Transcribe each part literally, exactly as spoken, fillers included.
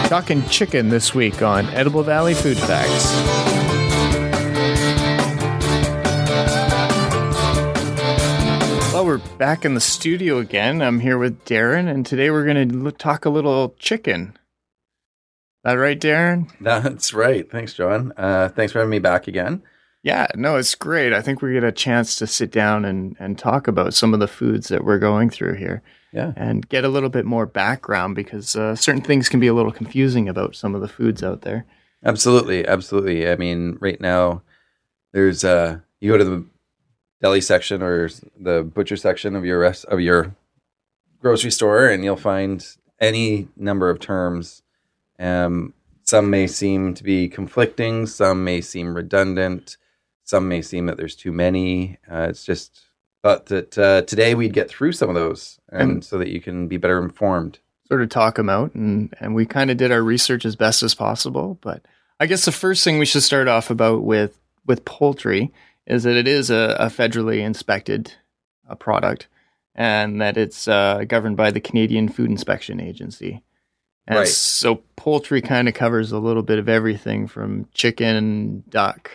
Talking chicken this week on Edible Valley Food Facts. Well, we're back in the studio again. I'm here with Darren, and today we're going to talk a little chicken. That right, Darren? That's right. Thanks, John. Uh, thanks for having me back again. Yeah, no, it's great. I think we get a chance to sit down and, and talk about some of the foods that we're going through here. Yeah. And get a little bit more background because uh, certain things can be a little confusing about some of the foods out there. Absolutely. Absolutely. I mean, right now, there's, uh, you go to the deli section or the butcher section of your rest, of your grocery store, and you'll find any number of terms. Um, some may seem to be conflicting. Some may seem redundant. Some may seem that there's too many. Uh, it's just thought that uh, today we'd get through some of those, and, and so that you can be better informed. Sort of talk them out, and, and we kind of did our research as best as possible. But I guess the first thing we should start off about with with poultry is that it is a, a federally inspected uh, product, and that it's uh, governed by the Canadian Food Inspection Agency. And right. So poultry kind of covers a little bit of everything from chicken, duck,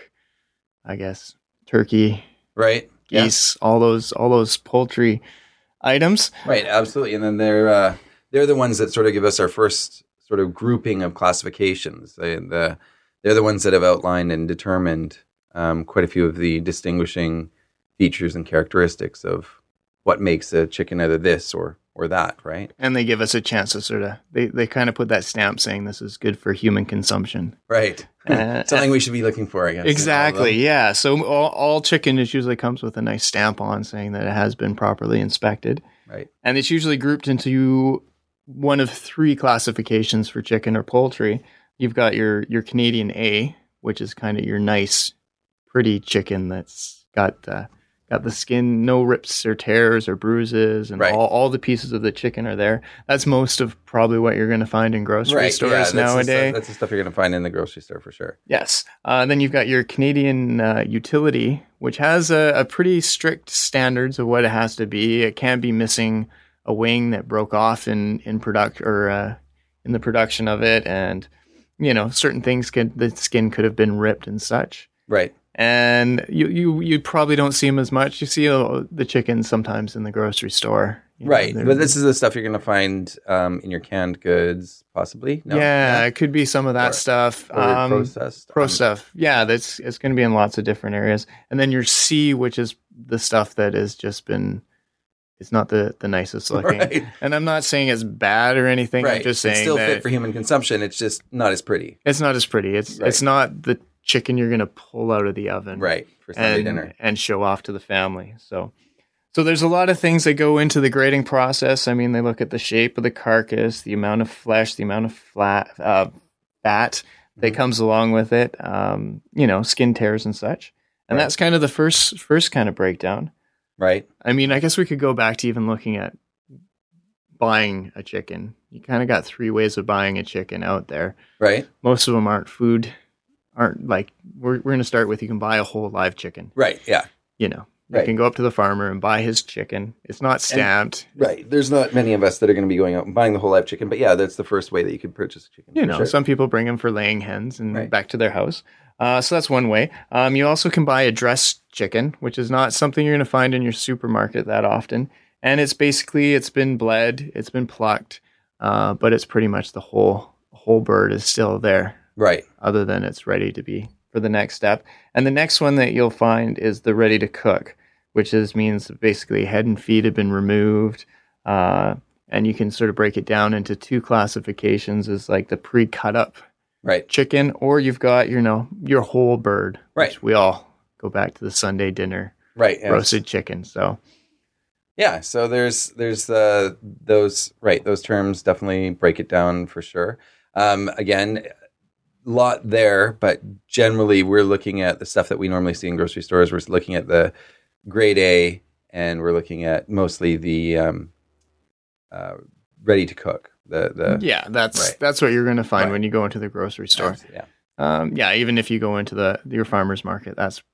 I guess, turkey, right, geese, yeah. all those all those poultry items. Right, absolutely. And then they're uh, they're the ones that sort of give us our first sort of grouping of classifications. They, the, they're the ones that have outlined and determined um, quite a few of the distinguishing features and characteristics of what makes a chicken either this or or that, right? And they give us a chance to sort of, they, they kind of put that stamp saying this is good for human consumption. Right. Uh, Something we should be looking for, I guess. Exactly, yeah. So all, all chicken is usually comes with a nice stamp on saying that it has been properly inspected. Right. And it's usually grouped into one of three classifications for chicken or poultry. You've got your, your Canadian A, which is kind of your nice, pretty chicken that's got uh, got the skin, no rips or tears or bruises, and right. all, all the pieces of the chicken are there. That's most of probably what you're going to find in grocery right. stores yeah, that's nowadays. The stuff, that's the stuff you're going to find in the grocery store for sure. Yes. Uh, then you've got your Canadian uh, utility, which has a, a pretty strict standards of what it has to be. It can't be missing a wing that broke off in in product or uh, in the production of it, and you know certain things could the skin could have been ripped and such. Right. And you, you you probably don't see them as much. You see uh, the chickens sometimes in the grocery store. You right. know, but this is the stuff you're going to find um, in your canned goods, possibly? No? Yeah, no? it could be some of that or, stuff. Or um, processed. Pro um, stuff. Yeah, that's it's going to be in lots of different areas. And then your C, which is the stuff that has just been, it's not the, the nicest looking. Right. And I'm not saying it's bad or anything. Right. I'm just saying it's still that fit for human consumption. It's just not as pretty. It's not as pretty. It's right. It's not the chicken you're going to pull out of the oven. Right. For Sunday and, dinner. And show off to the family. So so there's a lot of things that go into the grading process. I mean, they look at the shape of the carcass, the amount of flesh, the amount of flat uh, fat that mm-hmm. comes along with it, um, you know, skin tears and such. And right. that's kind of the first first kind of breakdown. Right. I mean, I guess we could go back to even looking at buying a chicken. You kind of got three ways of buying a chicken out there. Right. Most of them aren't food. Aren't like we're we're going to start with you can buy a whole live chicken. Right. Yeah. You know, you right. can go up to the farmer and buy his chicken. It's not stamped. And, right. There's not many of us that are going to be going out and buying the whole live chicken, but yeah, that's the first way that you could purchase a chicken. You know, sure. some people bring them for laying hens and right. back to their house. Uh, so that's one way. Um, you also can buy a dressed chicken, which is not something you're going to find in your supermarket that often. And it's basically it's been bled, it's been plucked, uh, but it's pretty much the whole whole bird is still there. Right. Other than it's ready to be for the next step. And the next one that you'll find is the ready to cook, which is means basically head and feet have been removed. Uh, and you can sort of break it down into two classifications as like the pre-cut up right. chicken, or you've got, you know, your whole bird. Right. Which we all go back to the Sunday dinner. Right. Yes. Roasted chicken. So yeah, so there's there's uh, those right, those terms definitely break it down for sure. Um, again, lot there, but generally we're looking at the stuff that we normally see in grocery stores. We're looking at the grade A, and we're looking at mostly the um, uh, ready to cook. The the yeah, that's right. that's what you're going to find right. when you go into the grocery store. Yeah, um, yeah. Even if you go into the your farmer's market, that's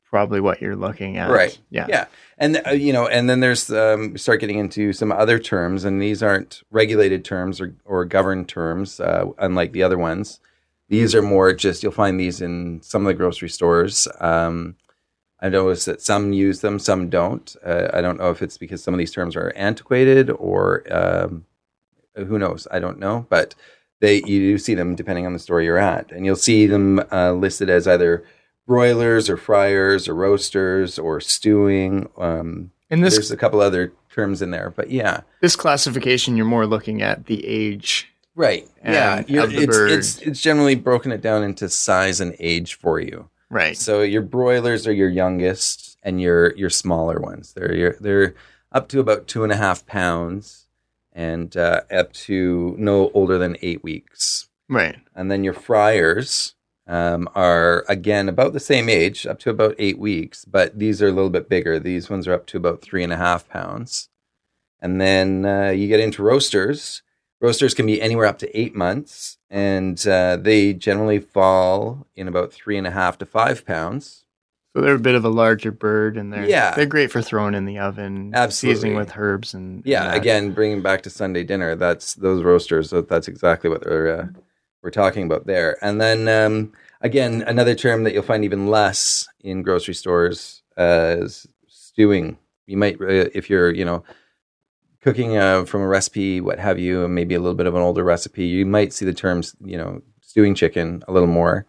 probably what you're looking at. Right. Yeah. Yeah. And, uh, you know, and then there's, um, we start getting into some other terms, and these aren't regulated terms or, or governed terms, uh, unlike the other ones. These are more just, you'll find these in some of the grocery stores. Um, I noticed that some use them, some don't. Uh, I don't know if it's because some of these terms are antiquated or um, who knows? I don't know. But they you do see them depending on the store you're at. And you'll see them uh, listed as either broilers or fryers or roasters or stewing. Um, and this, there's a couple other terms in there, but yeah. This classification, you're more looking at the age. Right. Yeah. You're, of the it's, bird. it's it's generally broken it down into size and age for you. Right. So your broilers are your youngest, and your your smaller ones. They're your, they're up to about two and a half pounds, and uh, up to no older than eight weeks. Right. And then your fryers um, are again about the same age, up to about eight weeks, but these are a little bit bigger. These ones are up to about three and a half pounds. And then uh, you get into roasters. Roasters can be anywhere up to eight months, and uh, they generally fall in about three and a half to five pounds. So they're a bit of a larger bird, and they're yeah. they're great for throwing in the oven, Absolutely. seasoning with herbs and yeah. And again, bringing back to Sunday dinner, that's those roasters. So that's exactly what they're uh, we're talking about there. And then um, again, another term that you'll find even less in grocery stores uh, is stewing. You might, uh, if you're, you know. Cooking uh, from a recipe, what have you, and maybe a little bit of an older recipe, you might see the terms, you know, stewing chicken a little more.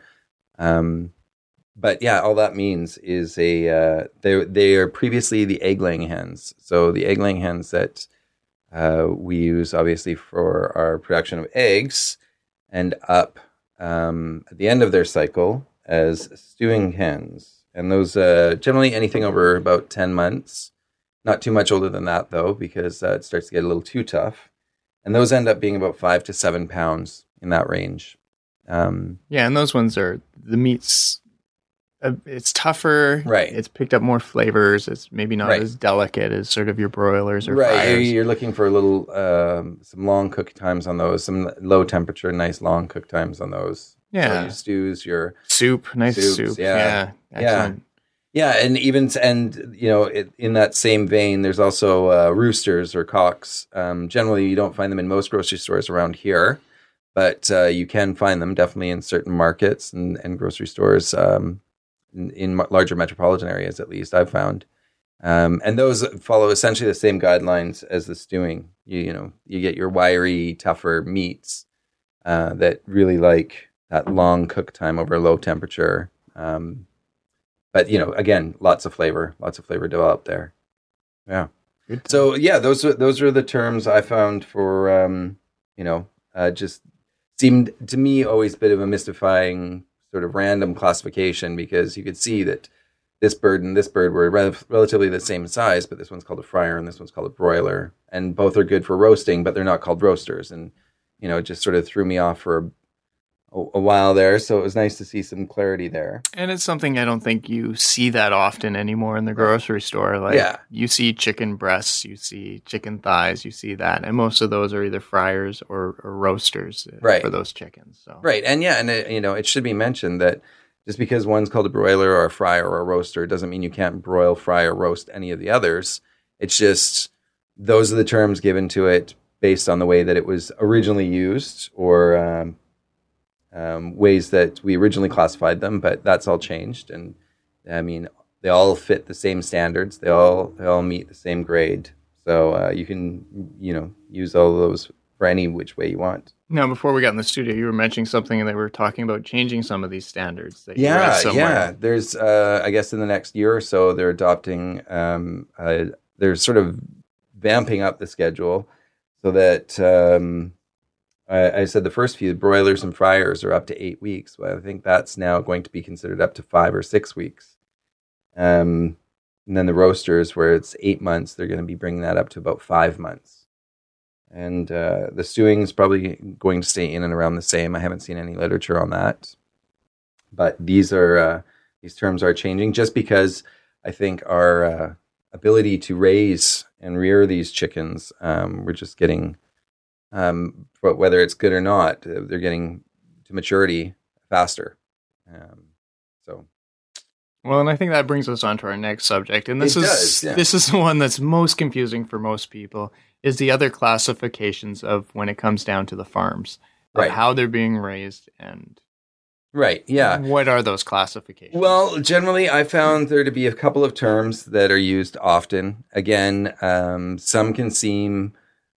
Um, but yeah, all that means is a uh, they they are previously the egg laying hens. So the egg laying hens that uh, we use obviously for our production of eggs, end up um, at the end of their cycle as stewing hens, and those uh, generally anything over about ten months. Not too much older than that, though, because uh, it starts to get a little too tough. And those end up being about five to seven pounds in that range. Um, yeah, and those ones are, the meat's, uh, it's tougher. Right. It's picked up more flavors. It's maybe not right. as delicate as sort of your broilers or right. fryers. You're looking for a little, um, some long cook times on those, some low temperature, nice long cook times on those. Yeah. So your stews, your soup, nice soups, soup. Yeah. Yeah. Excellent. Yeah. Yeah, and even and you know, it, in that same vein, there's also uh, roosters or cocks. Um, generally, you don't find them in most grocery stores around here, but uh, you can find them definitely in certain markets and, and grocery stores um, in, in larger metropolitan areas. At least I've found, um, and those follow essentially the same guidelines as the stewing. You, you know, you get your wiry, tougher meats uh, that really like that long cook time over low temperature. Um, But, you know, again, lots of flavor, lots of flavor developed there. Yeah. So, yeah, those are, those are the terms I found for, um, you know, uh, just seemed to me always a bit of a mystifying sort of random classification, because you could see that this bird and this bird were re- relatively the same size, but this one's called a fryer and this one's called a broiler. And both are good for roasting, but they're not called roasters. And, you know, it just sort of threw me off for a a while there, so it was nice to see some clarity there. And it's something I don't think you see that often anymore in the grocery store. Like, yeah. you see chicken breasts, you see chicken thighs, you see that, and most of those are either fryers or, or roasters right. for those chickens. So right, and yeah, and it, you know, it should be mentioned that just because one's called a broiler or a fryer or a roaster doesn't mean you can't broil, fry, or roast any of the others. It's just those are the terms given to it based on the way that it was originally used, or um, Um, ways that we originally classified them, but that's all changed. And I mean, they all fit the same standards. They all they all meet the same grade. So uh, you can, you know, use all of those for any which way you want. Now, before we got in the studio, you were mentioning something, and they were talking about changing some of these standards. That you read Yeah, somewhere. yeah. There's, uh, I guess, in the next year or so, they're adopting. Um, uh, they're sort of vamping up the schedule so that. Um, I said the first few broilers and fryers are up to eight weeks. Well, I think that's now going to be considered up to five or six weeks. Um, and then the roasters, where it's eight months, they're going to be bringing that up to about five months. And uh, the stewing is probably going to stay in and around the same. I haven't seen any literature on that. But these are uh, these terms are changing just because I think our uh, ability to raise and rear these chickens, um, we're just getting... Um, but whether it's good or not, they're getting to maturity faster. Um, so, Well, and I think that brings us on to our next subject. And this It is does, yeah. this is the one that's most confusing for most people, is the other classifications of when it comes down to the farms, of Right. how they're being raised and Right. Yeah. what are those classifications? Well, generally, I found there to be a couple of terms that are used often. Again, um, some can seem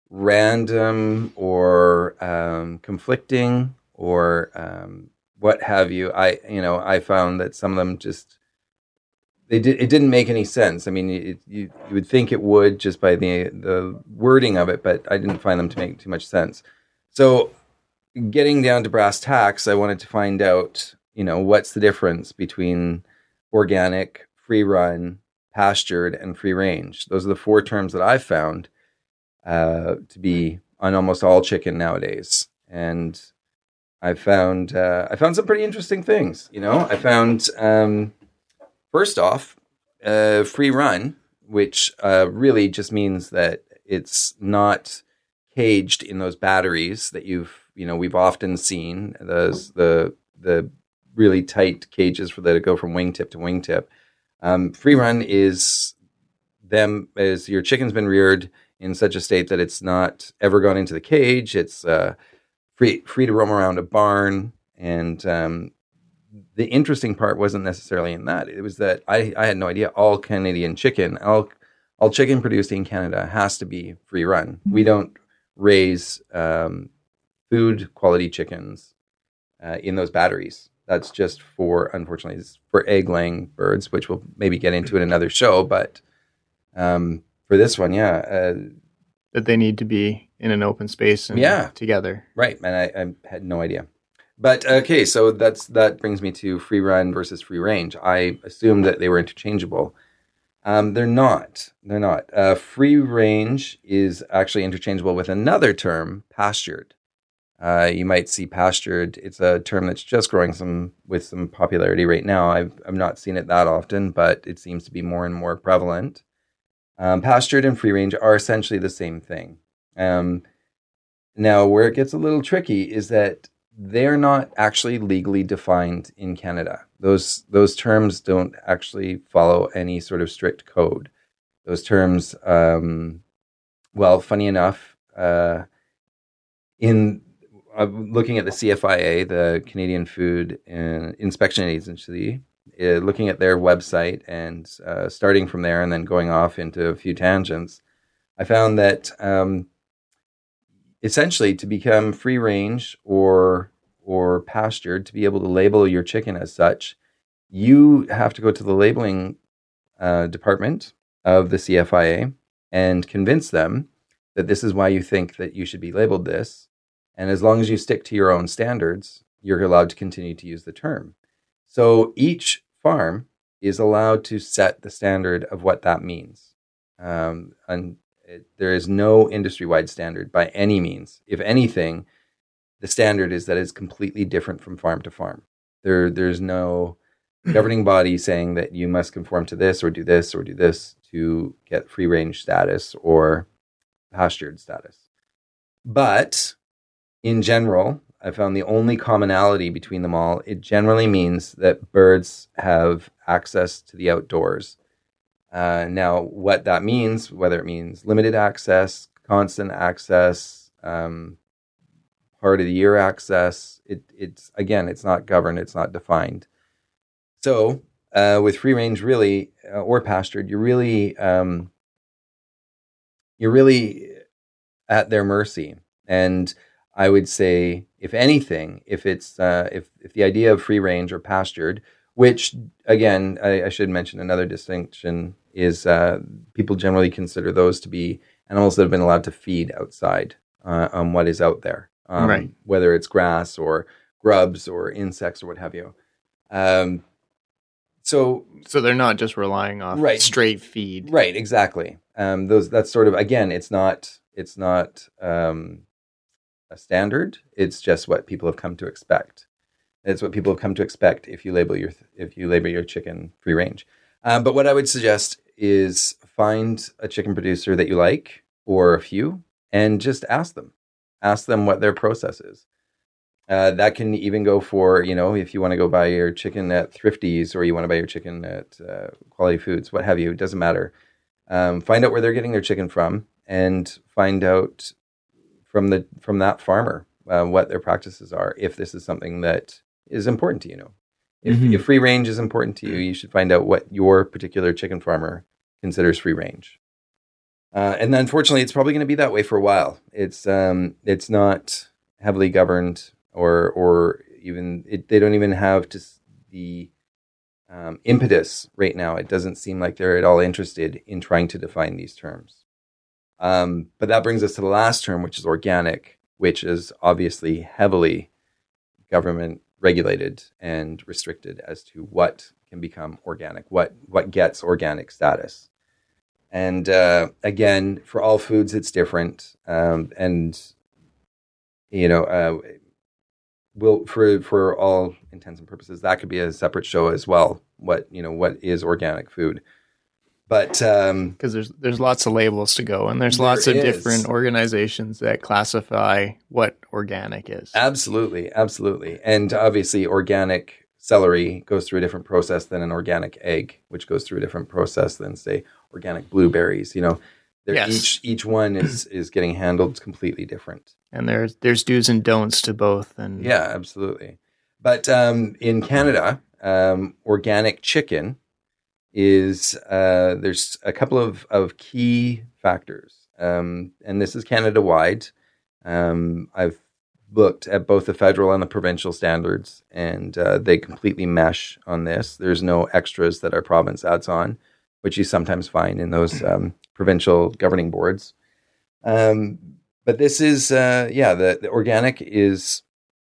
random or um, conflicting or um, what have you. I, you know, I found that some of them just they did. It didn't make any sense. I mean, it, you you would think it would just by the the wording of it, but I didn't find them to make too much sense. So, getting down to brass tacks, I wanted to find out, you know, what's the difference between organic, free run, pastured, and free range. Those are the four terms that I've found uh, to be on almost all chicken nowadays. And I found uh, I found some pretty interesting things. You know, I found um, first off, uh, free run, which uh, really just means that it's not caged in those batteries that you've you know we've often seen those the the really tight cages for that go from wingtip to wingtip. Um, free run is them as your chicken's been reared in such a state that it's not ever gone into the cage. It's uh, free free to roam around a barn. And um, the interesting part wasn't necessarily in that. It was that I, I had no idea all Canadian chicken, all all chicken produced in Canada has to be free run. We don't raise um, food quality chickens uh, in those batteries. That's just for, unfortunately, it's for egg laying birds, which we'll maybe get into in another show. But um, for this one, yeah. Uh, that they need to be in an open space and yeah. together. Right. And I, I had no idea. But okay, so that's that brings me to free run versus free range. I assumed that they were interchangeable. Um, they're not. They're not. Uh, free range is actually interchangeable with another term, pastured. Uh, you might see pastured. It's a term that's just growing some with some popularity right now. I've I've not seen it that often, but it seems to be more and more prevalent. Um, pastured and free range are essentially the same thing. Um, now, where it gets a little tricky is that they're not actually legally defined in Canada. Those those terms don't actually follow any sort of strict code. Those terms, um, well, funny enough, uh, in uh, looking at the C F I A, the Canadian Food and Inspection Agency, uh, looking at their website and uh, starting from there and then going off into a few tangents, I found that um, essentially to become free range or or pastured, to be able to label your chicken as such, you have to go to the labeling uh, department of the C F I A and convince them that this is why you think that you should be labeled this. And as long as you stick to your own standards, you're allowed to continue to use the term. So each farm is allowed to set the standard of what that means. Um, and it, there is no industry-wide standard by any means. If anything, the standard is that it's completely different from farm to farm. There, there's no governing body saying that you must conform to this or do this or do this to get free range status or pastured status. But in general, I found the only commonality between them all, it generally means that birds have access to the outdoors. Uh, now, what that means, whether it means limited access, constant access, um, part of the year access, it, it's, again, it's not governed, it's not defined. So uh, with free range, really, uh, or pastured, you're really, um, you're really at their mercy. And I would say, if anything, if it's uh, if if the idea of free range or pastured, which again I, I should mention another distinction is uh, people generally consider those to be animals that have been allowed to feed outside uh, on what is out there, um, right. whether it's grass or grubs or insects or what have you. Um, so so they're not just relying off right, straight feed, right? Exactly. Um, those that's sort of again, it's not it's not. Um, a standard. It's just what people have come to expect. It's what people have come to expect if you label your if you label your chicken free range. Um, but what I would suggest is find a chicken producer that you like or a few, and just ask them. Ask them what their process is. Uh, that can even go for, you know, if you want to go buy your chicken at Thrifty's or you want to buy your chicken at uh, Quality Foods, what have you, it doesn't matter. Um, find out where they're getting their chicken from and find out from the from that farmer uh, what their practices are, if this is something that is important to you. Know. If, mm-hmm. if free range is important to you, you should find out what your particular chicken farmer considers free range. Uh, and unfortunately, it's probably going to be that way for a while. It's um, it's not heavily governed. Or, or even it, they don't even have just the um, impetus right now. It doesn't seem like they're at all interested in trying to define these terms. Um, but that brings us to the last term, which is organic, which is obviously heavily government regulated and restricted as to what can become organic, what what gets organic status. And uh, again, for all foods, it's different. Um, and you know. Uh, Will for for all intents and purposes, that could be a separate show as well. What you know, what is organic food? But because um, there's there's lots of labels to go, and there's there lots of is. different organizations that classify what organic is. Absolutely, absolutely, and obviously, organic celery goes through a different process than an organic egg, which goes through a different process than, say, organic blueberries. You know. Yes. Each each one is, is getting handled completely different, and there's there's do's and don'ts to both. And yeah, absolutely. But um, in Canada, um, organic chicken is uh, there's a couple of, of key factors, um, and this is Canada wide. Um, I've looked at both the federal and the provincial standards, and uh, they completely mesh on this. There's no extras that our province adds on, which you sometimes find in those um, provincial governing boards. Um, but this is, uh, yeah, the, the organic is,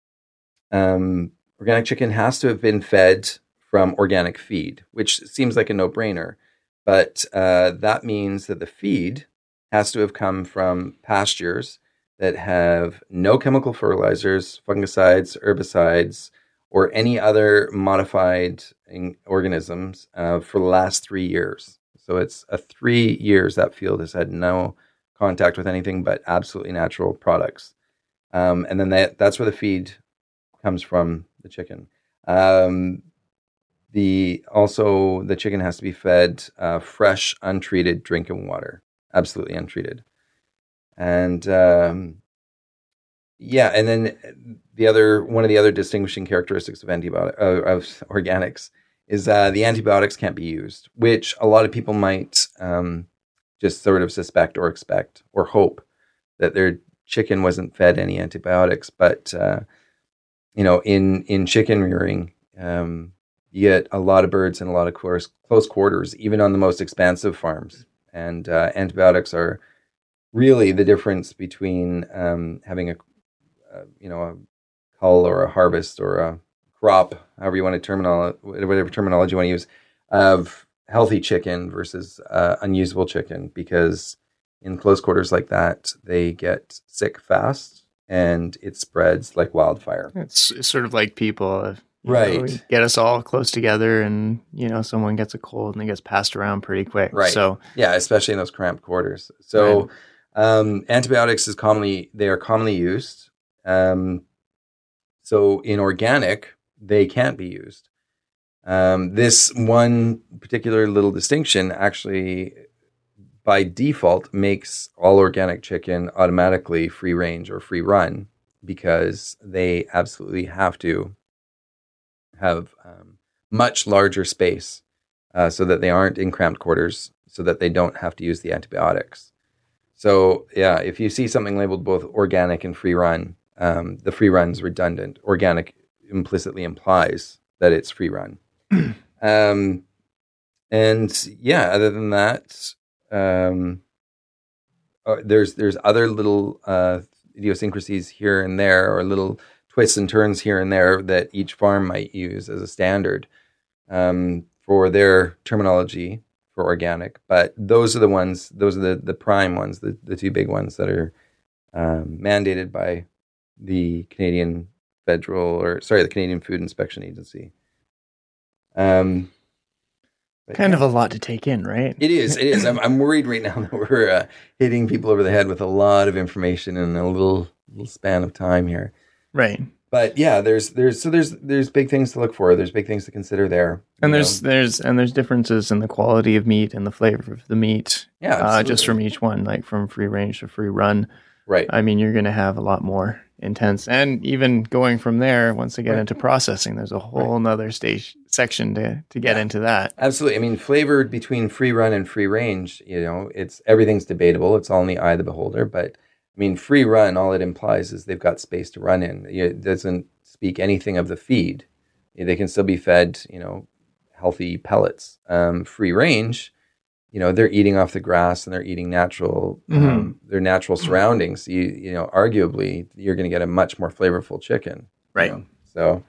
um, organic chicken has to have been fed from organic feed, which seems like a no-brainer. But uh, that means that the feed has to have come from pastures that have no chemical fertilizers, fungicides, herbicides, or any other modified organisms uh, for the last three years. So it's a three years that field has had no contact with anything but absolutely natural products. Um, and then that, that's where the feed comes from, the chicken. Um, the also, the chicken has to be fed uh, fresh, untreated drinking water, absolutely untreated. And um, yeah, and then the other one of the other distinguishing characteristics of antibiotic uh, of organics is uh, the antibiotics can't be used, which a lot of people might um, just sort of suspect or expect or hope that their chicken wasn't fed any antibiotics. But uh, you know, in in chicken rearing, um, you get a lot of birds in a lot of close close quarters, even on the most expansive farms, and uh, antibiotics are really the difference between um, having a, a you know a cull or a harvest or a crop, however you want to terminal whatever terminology you want to use, of healthy chicken versus uh, unusable chicken, because in close quarters like that, they get sick fast and it spreads like wildfire. It's, it's sort of like people, right? Know, get us all close together, and you know, someone gets a cold and it gets passed around pretty quick. Right. So yeah, especially in those cramped quarters. So right. um, antibiotics is commonly they are commonly used. Um, so in organic, they can't be used. Um, this one particular little distinction actually, by default, makes all organic chicken automatically free range or free run, because they absolutely have to have um, much larger space uh, so that they aren't in cramped quarters, so that they don't have to use the antibiotics. So yeah, if you see something labeled both organic and free run, um, the free run is redundant. Organic implicitly implies that it's free run. um, and yeah, other than that, um, uh, there's there's other little uh, idiosyncrasies here and there, or little twists and turns here and there that each farm might use as a standard um, for their terminology for organic. But those are the ones, those are the, the prime ones, the, the two big ones that are um, mandated by the Canadian Federal, or sorry, the Canadian Food Inspection Agency. Um, kind yeah. of a lot to take in, right? It is. It is. I'm, I'm worried right now that we're uh, hitting people over the head with a lot of information in a little little span of time here. Right. But yeah, there's there's so there's there's big things to look for. There's big things to consider there. And there's know. there's and there's differences in the quality of meat and the flavor of the meat. Yeah, uh, just from each one, like from free range to free run. Right. I mean, you're going to have a lot more intense, and even going from there, once they get right. into processing, there's a whole right. nother stage section to to get yeah. into that. Absolutely. I mean, flavored between free run and free range, you know, it's everything's debatable. It's all in the eye of the beholder, but. I mean, free run, all it implies is they've got space to run in. It doesn't speak anything of the feed. They can still be fed, you know, healthy pellets. Um, free range, you know, they're eating off the grass and they're eating natural, mm-hmm. um, their natural surroundings. You, you know, arguably, you're going to get a much more flavorful chicken. Right. You know? So,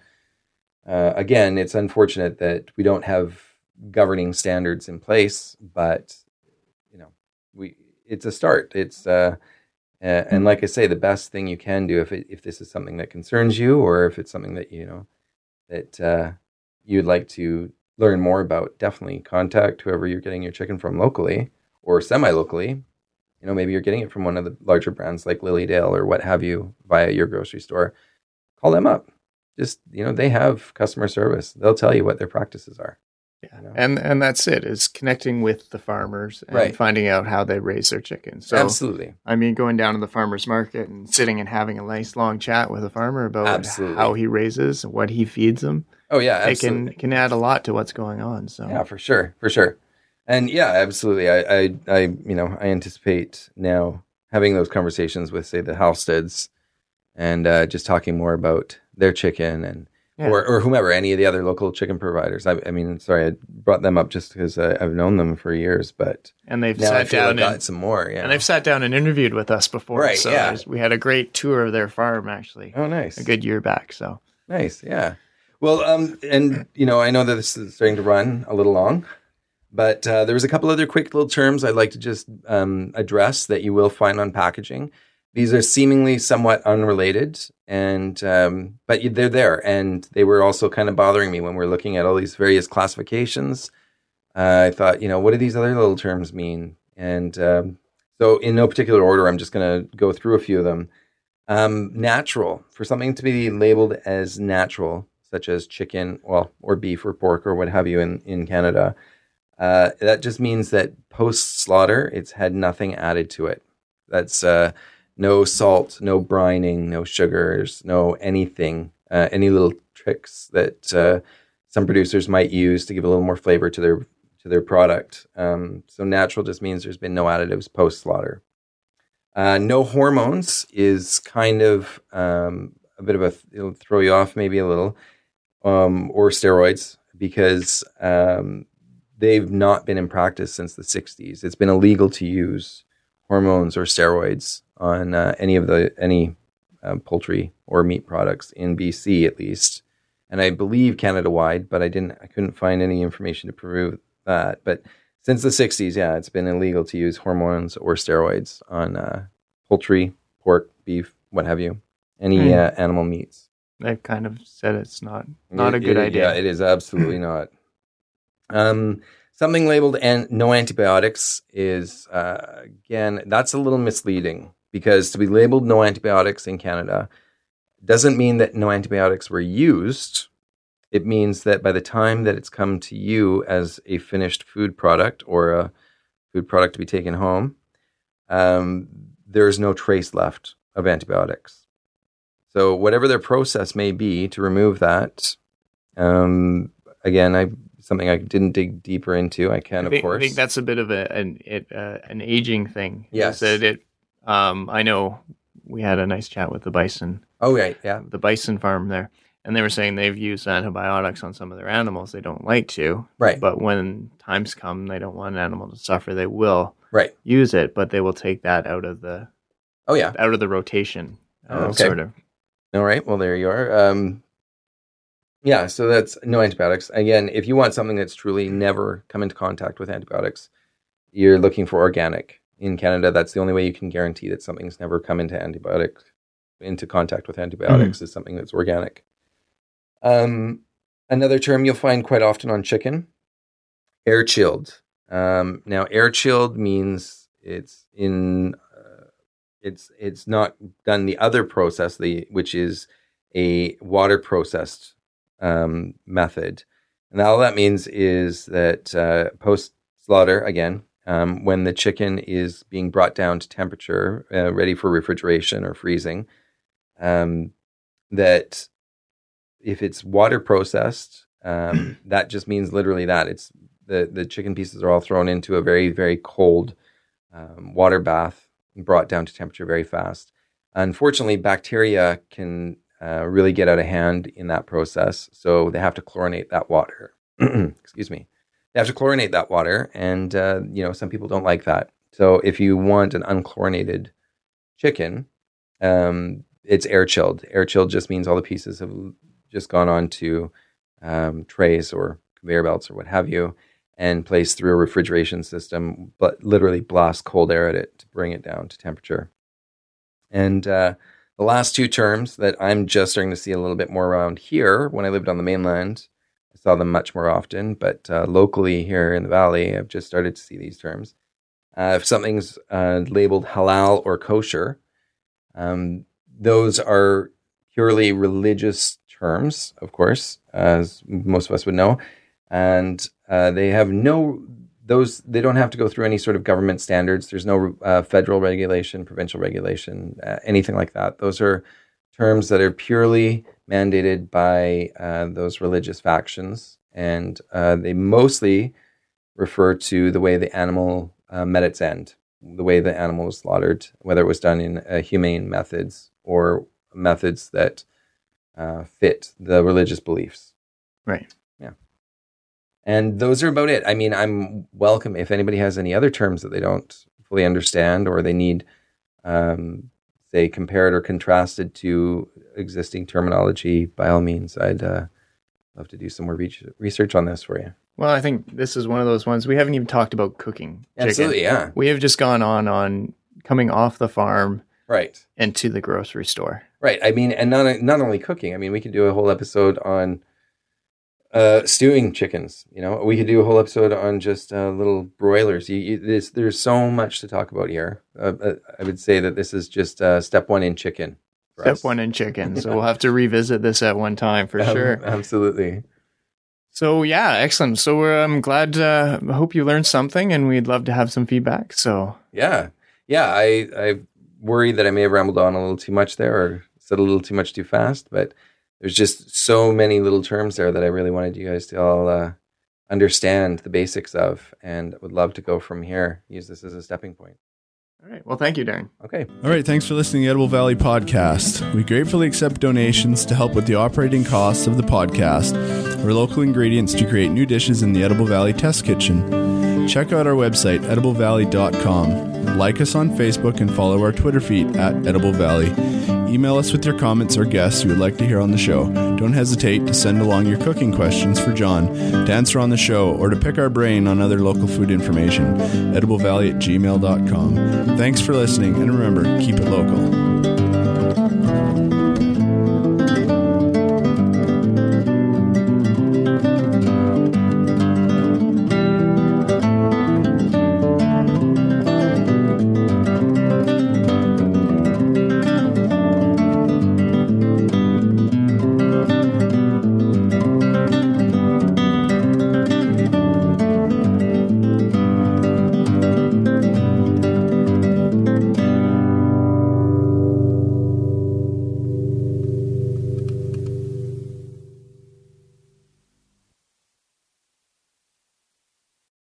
uh, again, it's unfortunate that we don't have governing standards in place, but, you know, we it's a start. It's, uh, Uh, and like I say, the best thing you can do if it, if this is something that concerns you, or if it's something that you know that uh, you'd like to learn more about, definitely contact whoever you're getting your chicken from locally or semi-locally. You know, maybe you're getting it from one of the larger brands like Lilydale or what have you via your grocery store. Call them up. Just you know, they have customer service. They'll tell you what their practices are. Yeah, you know? and and that's it. Is connecting with the farmers and right. finding out how they raise their chickens. So, absolutely. I mean, going down to the farmers market and sitting and having a nice long chat with a farmer about absolutely. how he raises, what he feeds them. Oh yeah, absolutely. It can can add a lot to what's going on. So yeah, for sure, for sure. And yeah, absolutely. I I, I you know I anticipate now having those conversations with say the Halsteads and uh, just talking more about their chicken and. Yeah. Or, or whomever, any of the other local chicken providers. I, I mean, sorry, I brought them up just because uh, I've known them for years, but and they've now sat I feel down I've and got some more. Yeah, and they've sat down and interviewed with us before. Right? So yeah, we had a great tour of their farm actually. Oh, nice! A good year back. So nice, yeah. Well, um, and you know, I know that this is starting to run a little long, but uh, there was a couple other quick little terms I'd like to just um, address that you will find on packaging. These are seemingly somewhat unrelated, and um, but they're there, and they were also kind of bothering me when we're looking at all these various classifications. Uh, I thought, you know, what do these other little terms mean? And um, so, in no particular order, I'm just going to go through a few of them. Um, natural, for something to be labeled as natural, such as chicken, well, or beef or pork or what have you in in Canada, uh, that just means that post slaughter, it's had nothing added to it. That's uh, no salt, no brining, no sugars, no anything, uh, any little tricks that uh, some producers might use to give a little more flavor to their to their product. Um, so natural just means there's been no additives post-slaughter. Uh, no hormones is kind of um, a bit of a, it'll throw you off maybe a little, um, or steroids, because um, they've not been in practice since the sixties. It's been illegal to use hormones or steroids on uh, any of the any um, poultry or meat products in B C at least, and I believe Canada-wide, but I didn't, I couldn't find any information to prove that. But since the sixties, yeah, it's been illegal to use hormones or steroids on uh, poultry, pork, beef, what have you, any mm. uh, animal meats. They've kind of said it's not not it, a good it, idea. Yeah, it is absolutely not. Um. Something labeled and no antibiotics is, uh, again, that's a little misleading, because to be labeled no antibiotics in Canada doesn't mean that no antibiotics were used. It means that by the time that it's come to you as a finished food product or a food product to be taken home, um, there's no trace left of antibiotics. So whatever their process may be to remove that, um, again, I... something I didn't dig deeper into. I can, I think, of course. I think that's a bit of a, an it, uh, an aging thing. Yes. That it. Um, I know we had a nice chat with the bison. Oh, right, yeah. The bison farm there, and they were saying they've used antibiotics on some of their animals. They don't like to, right? But when times come, they don't want an animal to suffer. They will, right, use it, but they will take that out of the. Oh yeah, out of the rotation. Uh, oh, okay. Sort of. All right. Well, there you are. Um, Yeah, so that's no antibiotics. Again, if you want something that's truly never come into contact with antibiotics, you're looking for organic. In Canada, that's the only way you can guarantee that something's never come into antibiotics, into contact with antibiotics, mm-hmm. is something that's organic. Um, another term you'll find quite often on chicken, air chilled. Um, now, air chilled means it's in, uh, it's it's not done the other process, the which is a water processed um, method. And all that means is that uh, post slaughter, again, um, when the chicken is being brought down to temperature, uh, ready for refrigeration or freezing, um, that if it's water processed, um, that just means literally that it's the, the chicken pieces are all thrown into a very, very cold um, water bath and brought down to temperature very fast. Unfortunately, bacteria can uh, really get out of hand in that process. So they have to chlorinate that water. Excuse me. They have to chlorinate that water. And, uh, you know, some people don't like that. So if you want an unchlorinated chicken, um, it's air chilled. Air chilled just means all the pieces have just gone on to um, trays or conveyor belts or what have you, and placed through a refrigeration system, but literally blast cold air at it to bring it down to temperature. And uh, the last two terms that I'm just starting to see a little bit more around here, when I lived on the mainland, I saw them much more often, but uh, locally here in the valley, I've just started to see these terms. Uh, if something's uh, labeled halal or kosher, um, those are purely religious terms, of course, as most of us would know. And uh, they have no, those, they don't have to go through any sort of government standards. There's no uh, federal regulation, provincial regulation, uh, anything like that. Those are terms that are purely mandated by uh, those religious factions. And uh, they mostly refer to the way the animal uh, met its end, the way the animal was slaughtered, whether it was done in uh, humane methods or methods that uh, fit the religious beliefs. Right. Yeah. And those are about it. I mean, I'm welcome if anybody has any other terms that they don't fully understand or they need, um, say, compared or contrasted to existing terminology, by all means, I'd uh, love to do some more re- research on this for you. Well, I think this is one of those ones we haven't even talked about cooking chicken. Absolutely, yeah. We have just gone on on coming off the farm, right, and to the grocery store. Right. I mean, and not not only cooking. I mean, we could do a whole episode on uh, stewing chickens. You know, we could do a whole episode on just uh, little broilers. You, you, there's, there's so much to talk about here. Uh, I would say that this is just uh, step one in chicken. Step us. one in chicken. So we'll have to revisit this at one time for um, sure. Absolutely. So yeah, excellent. So we're, I'm glad, uh, I hope you learned something, and we'd love to have some feedback. So yeah, yeah, I, I worry that I may have rambled on a little too much there or said a little too much too fast, but there's just so many little terms there that I really wanted you guys to all uh, understand the basics of, and would love to go from here, use this as a stepping point. All right. Well, thank you, Darren. Okay. All right. Thanks for listening to the Edible Valley Podcast. We gratefully accept donations to help with the operating costs of the podcast or local ingredients to create new dishes in the Edible Valley Test Kitchen. Check out our website, edible valley dot com. Like us on Facebook and follow our Twitter feed at Edible Valley. Email us with your comments or guests you would like to hear on the show. Don't hesitate to send along your cooking questions for John to answer on the show or to pick our brain on other local food information. edible valley at gmail dot com. Thanks for listening, and remember, keep it local.